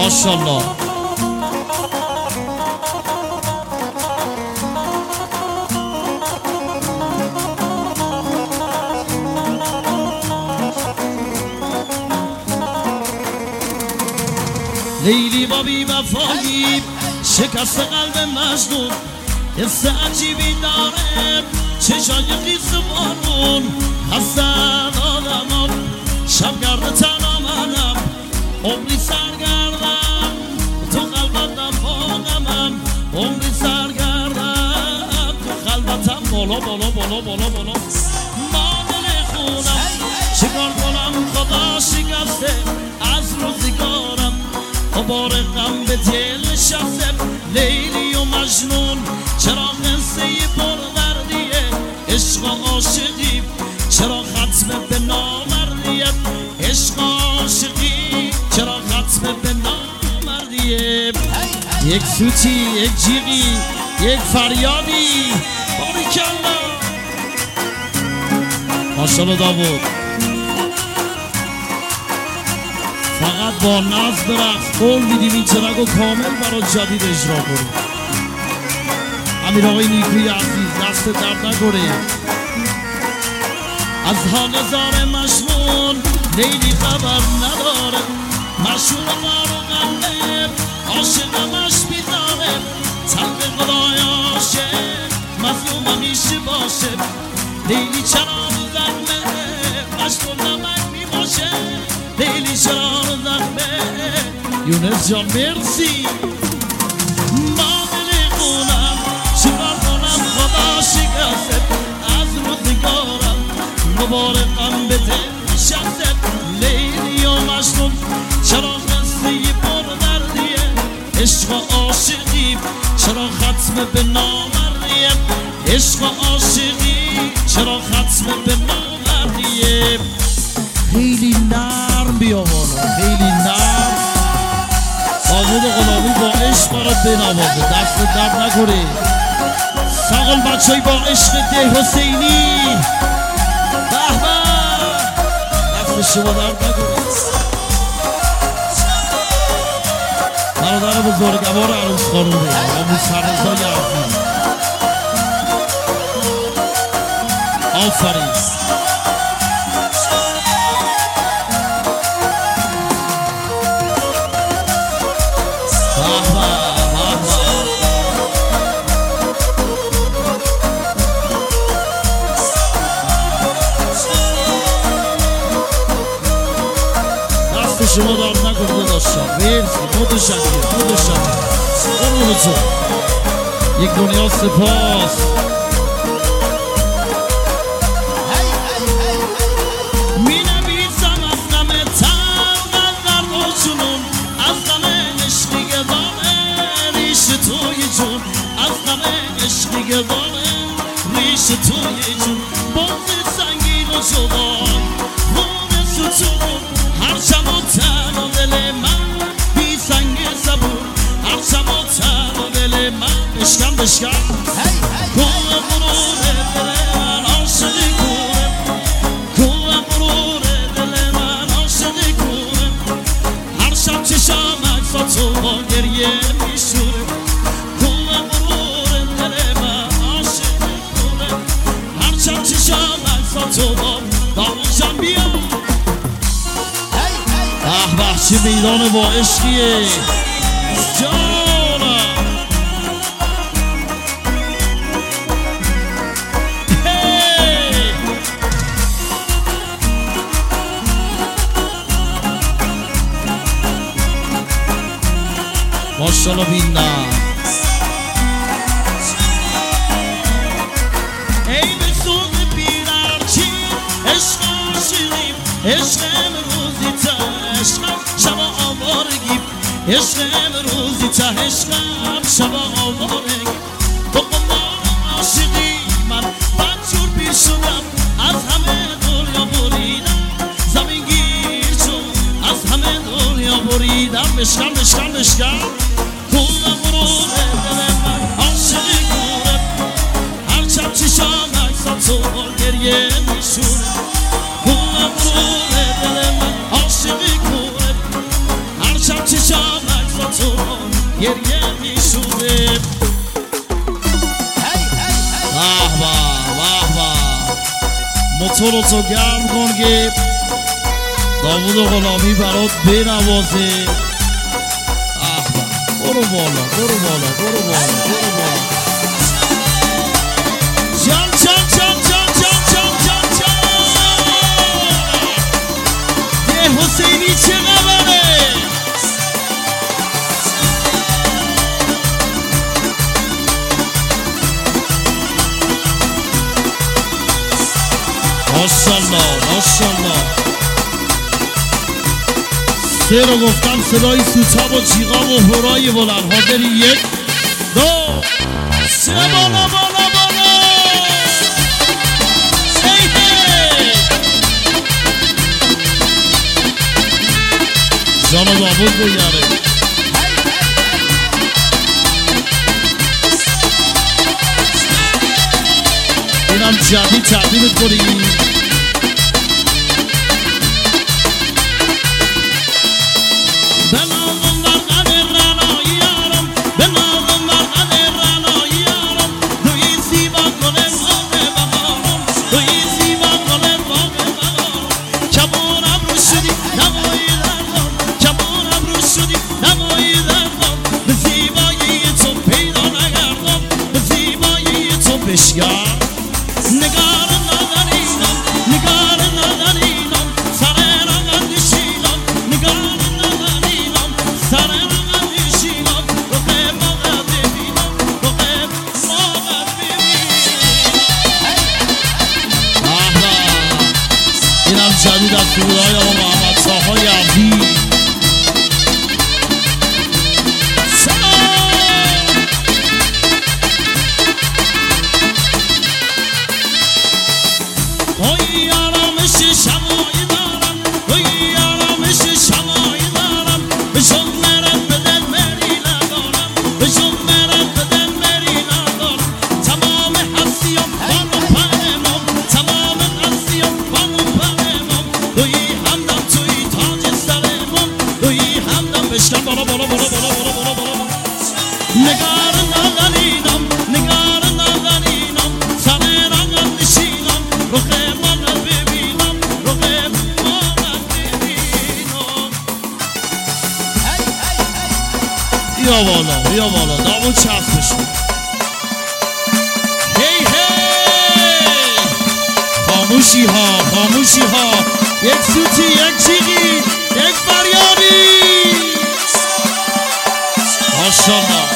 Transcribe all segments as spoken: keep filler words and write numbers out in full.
ماشاءالله. لیلی با بی وفایی شکست قلب مجنون، حس عجیبی داره چشای خیس بارون، خستن آدمم شبگرد تنها منم، عمری سرگردم تو قلبتم فاقمم، عمری سرگردم تو قلبتم. بالا بالا بالا بالا بالا مادر خونم چیکار کنم خدا شکسته از روزگارم، غبار غم به دل نشسته. لیلی و مجنون چرا قصه پردردیه، عشق و عاشقی چرا ختم به نامردیه، عشق و عاشقی چرا ختم به نامردیه. یک سوتی، یک جیغی، یک فریادی. باریکالله ماشاءالله داوود. فقط با ناز برقص قول میدیم این ترک کامل برای جدید اجرا کنیم. امیر آقای نیکوی عزیز دست درد نکنه. از حال زار مجنون لیلی خبر نداره، مشهور غار و قلب عاشقمش بیداره، تلق خدای عاشق مظلوم همیشه باشه. لیلی چرا زخمه مجنون نمک میباشه، لیلی چرا زخمه. یونس جان مرسی. ما دل خونم چیکار کنم خدا شکسته از روزگارم، غبار غم به دل نشسته. لیلی و مجنون چرا قصه پردردیه، عشق و عاشقی چرا ختم به نامردیه، عشق و عاشقی چرا ختم به نامردیه. خیلی نرم بیا بالا، خیلی نرم. داوود غلامی با عشق برات بنوازه، دست درد نکنه. ساقل بچه های با عشق ده حسینی به به، دست شما درد نکنه. برادر بزرگوار عروس خانومه آموز سرزای عزیز، آفرین. شما دارم نکنده داشتم مرسی. متشکرم متشکرم قربون تو. یک دنیا سپاس. می نویسم از غم تلخ، از درد و جنون، از غم عشقی گدامه ریش توی جون، از غم عشقی گدامه ریش توی جون. بغض سنگین و جوان خون ستون، هرچم و تن و دل من بی سنگ زبون، هرچم و تن و دل من بشکم بشکم. کوه غرور دل من عاشقی کوه، کوه غرور دل من عاشقی کوه. هر شب چشم عکس تو با گریه میشوره، کوه غرور دل من عاشقی کوه. هر شب چشم عکس تو با داوودم بیا. به به چه میدان با عشقیه جانم. ماشاءالله بینم. ای به سوز بیرارچی عشق عاشقیم، عشق امروزی تا عشقم شبا آوارگیم، عشق امروزی تا عشقم شبا آوارگیم. با قمار عاشقی من بدجور پیر شدم، از همه دنیا بریدم زمین گیر چون، از همه دنیا بریدم. بشکم بشکم بشکم. کوه غرور دل من عاشقی کوه، هر شب چشم عکس تو با گریه میشونه. کوه غرور دل من عاشقی کوه، هر شب چشم گریه میشونه واه واه واه واه موتور تو گرم کن که داوود غلامی برات بنوازه برو بالا برو بالا برو بالا برو بالا جان جان جان جان جان جان جان جان ده حسینی چه خبره ماشاءالله ماشاءالله سه رو گفتم صدای سوتا و جیغا و هورای بلند حاضری یک دو سه بالا بالا بالا ای هی جان و داوود بگره اینم جدید تقدیمت کنی جدید از سرودهای آقا محمد صاحای عبدی اوی آرامش شمایی دارم اوی آرامش شمایی دارم به شد مرد به دل مری ندارم به شد مرد به دل مری ندارم تمام حسیم بانو پرمم تمام حسیم بانو پرمم توی همدم توی تاج سرمم توی همدم بشکن بالا بالا بالا بالا بالا بالا بالا نگار ندارینم نگار ندارینم سر رنگم نشینم رخ من ببینم رخ من ببینم بیا بالا بیا بالا دامون چسبش هی هی خاموشی ها خاموشی ها یک سوتی یک جیغی یک فریادی ماشاءالله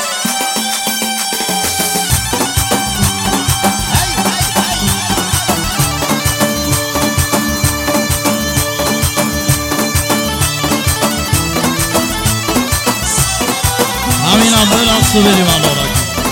همینم برقص و بریم الان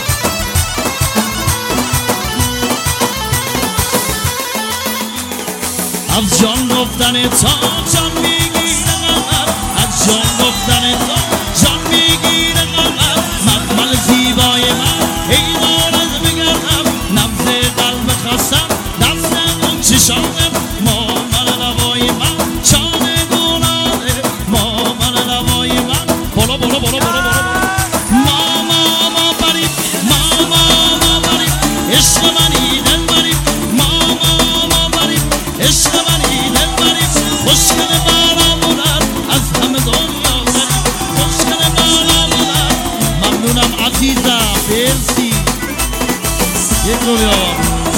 از جان گفتن تا جان میگیره قمر از جان گفتن تا جان میگیره قمر مخمل زیبای من ای دارد بگردم نبض قلب خستم دست اون چشانم مامن لبای من چانه گناهه مامن لبای من بالا بالا بالا بالا بالا ماما ما بریم ماما ما بریم عشق منی دل بریم ماما ما بریم عشق منی دل بریم خوشگل برامونن از همه دنیا بریم خوشگل برامونن ممنونم عزیزم برسی یک رو بیار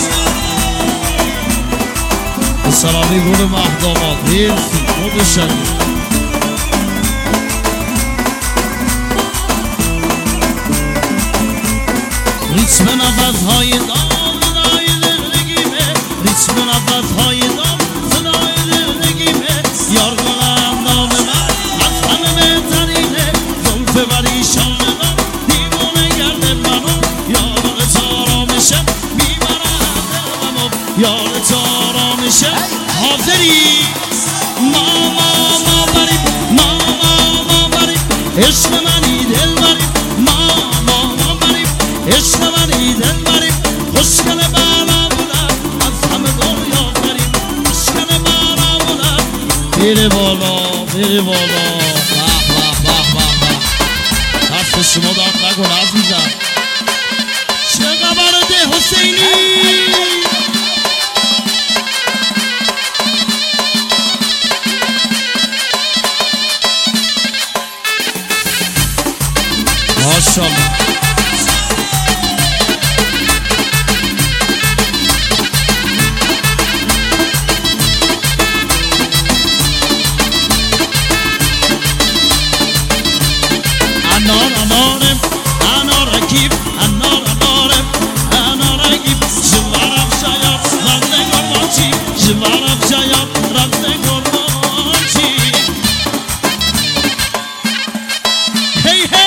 به سلامی گل مهداماد برسی خوب شدید ریتم نفس‌های دام صدای زندگیمه ریتم نفس‌های دام صدای زندگیمه یار کنم نام من از همه بهترینه زلف پریشان من دیوانه گرده منو یار تارامشه میبرم دلمو یار تارامشه حاضری ماما ما بریم ماما ما بریم عشق منی دل بریم ماما ما بریم عشق منی دل بریم خوشگل برامونم از همه دنیا بریم خوشگل برامونم بره بالا بره بالا به به به به به دست دست شما درد نکنه عزیزم. چه خبره ده حسینی؟ ماشاءالله. انار انارم انار رکیب انار انارم انار رکیب جوارم شاید رنده گرمانچی جوارم شاید رنده گرمانچی هی هی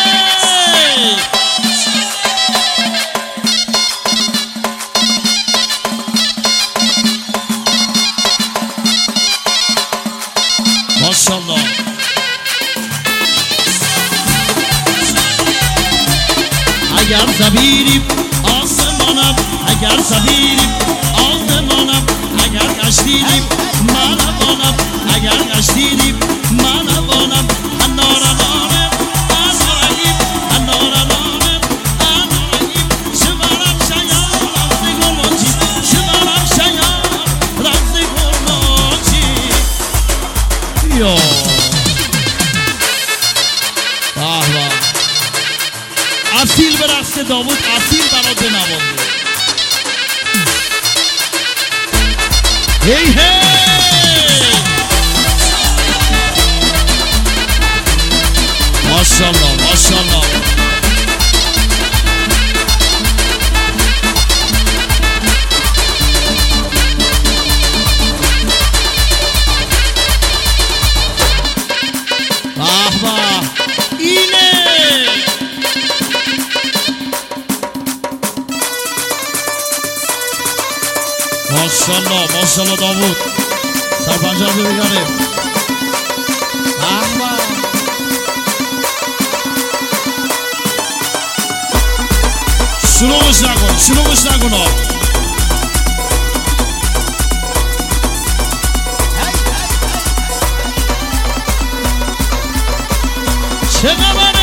ماشاءالله. اگر زبیریم آسمانم اگر زبیریم آسمانم اگر گشتیدیم منوانم اگر گشتیدیم منوانم انار انارم انارگیم انار انارم انارگیم شبرم شیار رفت گلمانچی شبرم شیار رفت گلمانچی یا باه باه اصیل به رقص داوود اصیل برات بنوازه. هی هی ماشاءالله ماشاءالله. به به اینه ماشاءالله ماشاءالله داوود سرپنجه رو بگریم. احمد شلوغش نکن شلوغش نکن چه خبره؟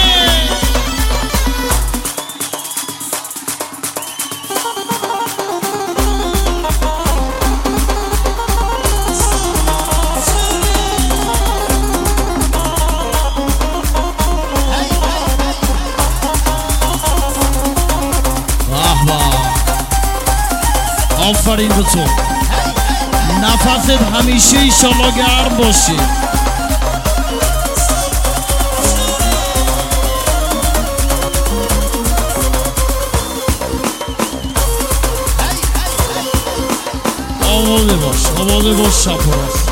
آفرین به تو نفست همیشه ایشالله گرم باشی. آماده باش آماده باش شپراست.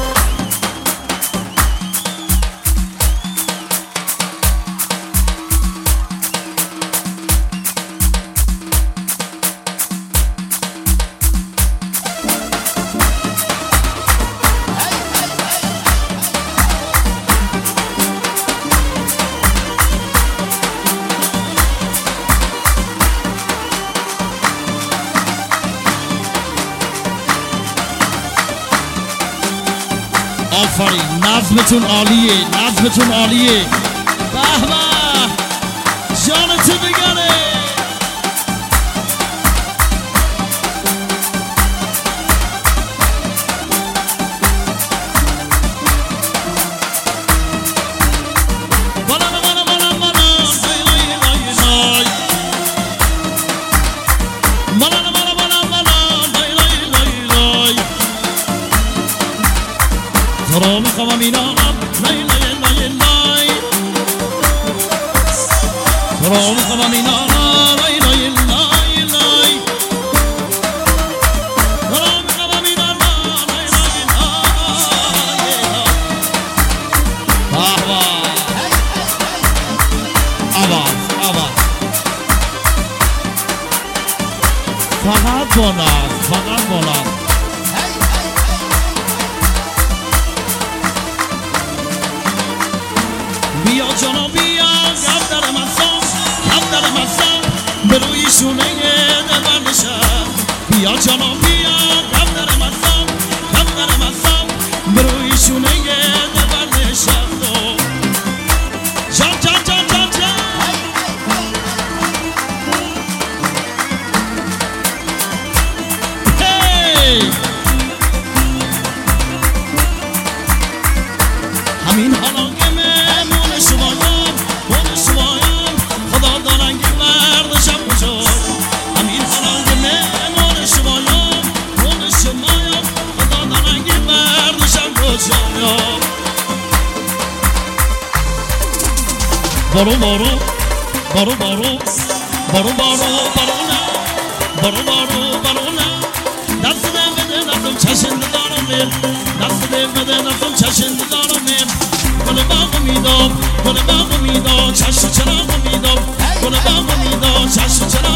آفرین نظمتون عالیه نظمتون عالیه. به به جانت بگره. ترام خوام اینام لای لای لای لای ترام خوام اینام لای لای لای لای ترام خوام اینام لای لای لای آوا آواز آواز فقط بانات فقط بانات. بیا جانا بیا گفت در مزام گفت در مزام بروی شونه دلبر نشم. بیا جانا بیا گفت در مزام گفت در مزام بروی شونه دلبر نشم. جان جان جان جان جان همین حالا که مهمون شمایم مون شمایم خدا دارنگی وردشم کجا همین حالا که مهمون شمایم مون شمایم خدا دارنگی وردشم کجا بارو بارو بارو بارو بارو بارو بارو نه بارو بارو بارو نه دست ده بده دستم چشنده دارم میر دست ده بده دستم چشنده دارم میر گل باغ میدم گل باغ میدم چشم چراغ میدم گل باغ میدم چشم چراغ